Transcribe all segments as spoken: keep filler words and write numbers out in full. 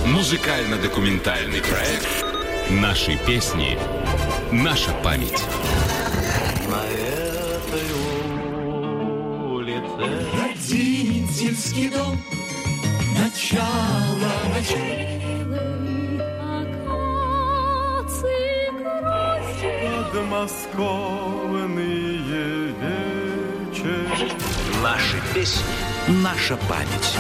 Музыкально-документальный проект «Наши песни. Наша память». На этой улице родительский дом, начало ночей. Подмосковные вечери. Наши песни. Наша память.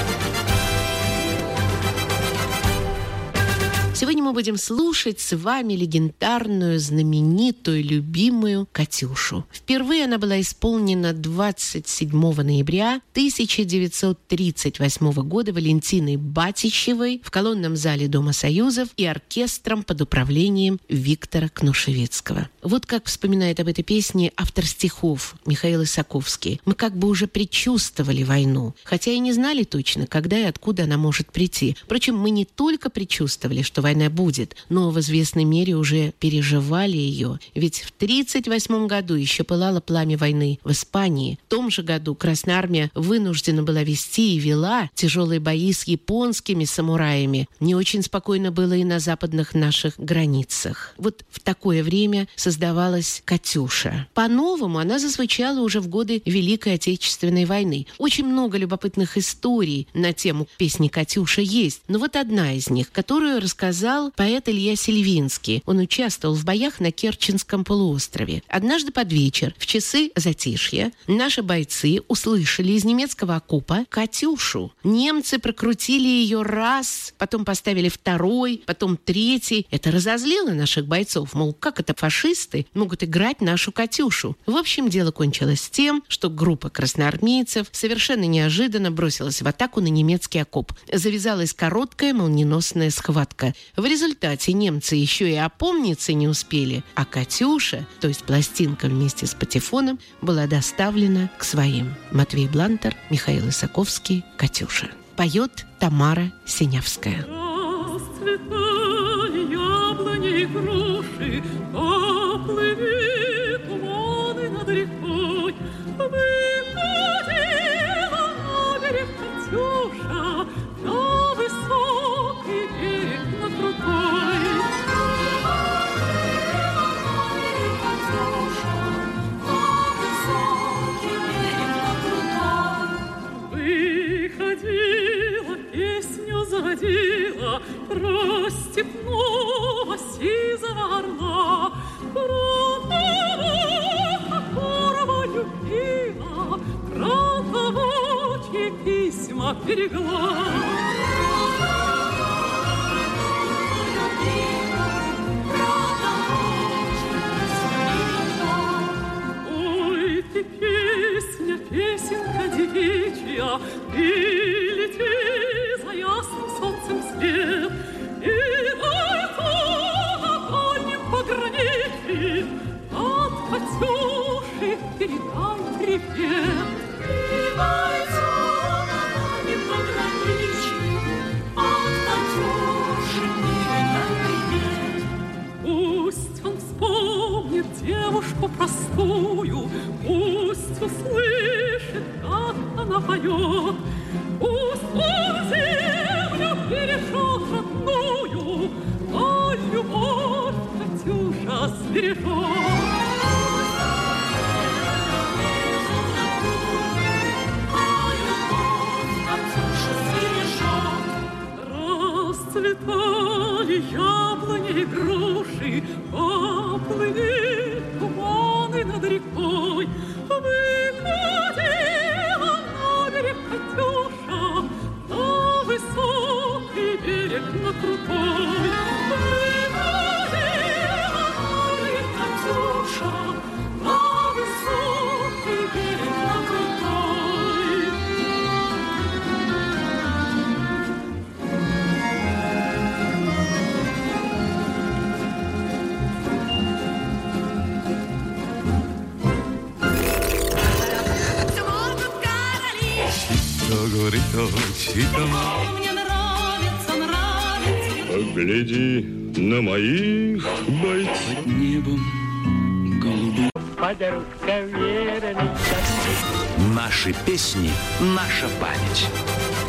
Сегодня мы будем слушать с вами легендарную, знаменитую, любимую «Катюшу». Впервые она была исполнена двадцать седьмого ноября тысяча девятьсот тридцать восьмого года Валентиной Батищевой в колонном зале Дома Союзов и оркестром под управлением Виктора Кнушевецкого. Вот как вспоминает об этой песне автор стихов Михаил Исаковский. Мы как бы уже предчувствовали войну, хотя и не знали точно, когда и откуда она может прийти. Впрочем, мы не только предчувствовали, что война будет, но в известной мере уже переживали ее. Ведь в тридцать восьмом году еще пылало пламя войны в Испании. В том же году Красная Армия вынуждена была вести и вела тяжелые бои с японскими самураями. Не очень спокойно было и на западных наших границах. Вот в такое время создавалась «Катюша». По-новому она зазвучала уже в годы Великой Отечественной войны. Очень много любопытных историй на тему песни «Катюша» есть. Но вот одна из них, которую рассказал поэт Илья Сильвинский. Он участвовал в боях на Керченском полуострове. Однажды под вечер, в часы затишья, наши бойцы услышали из немецкого окопа «Катюшу». Немцы прокрутили ее раз, потом поставили второй, потом третий. Это разозлило наших бойцов. Мол, как это фашисты могут играть нашу «Катюшу»? В общем, дело кончилось тем, что группа красноармейцев совершенно неожиданно бросилась в атаку на немецкий окоп. Завязалась короткая молниеносная схватка. В результате немцы еще и опомниться не успели, а «Катюша», то есть пластинка вместе с патефоном, была доставлена к своим. Матвей Блантер, Михаил Исаковский, «Катюша». Поет Тамара Синявская. Расцветали яблони и груши, поплыли туманы над рекой. Выходила на берег Катюша, на высокий берег, на крутой. Выходила, песню заводила про степного сизого орла, про того, которого любила, про того, чьи письма берегла. Песня, песенка девичья, и лети за ясным солнцем след, и бойцу на дальнем пограничье от Катюши передай привет. И бойцу на дальнем пограничье от Катюши передай привет. Пусть он вспомнит девушку простую, пусть услышит, как она поет, пусть он землю перешел родную, а любовь Катюша сбережет. Расцветали яблони и груши, поплыли туманы над рекой. Выходила на берег Катюша, на высокий берег, на крутой. Выходила на берег Катюша, на высокий берег, на крутой. Говорит, Читана, Мне нравится, нравится. погляди на моих бойцов. Под небом голубым. Наши песни. Наша память.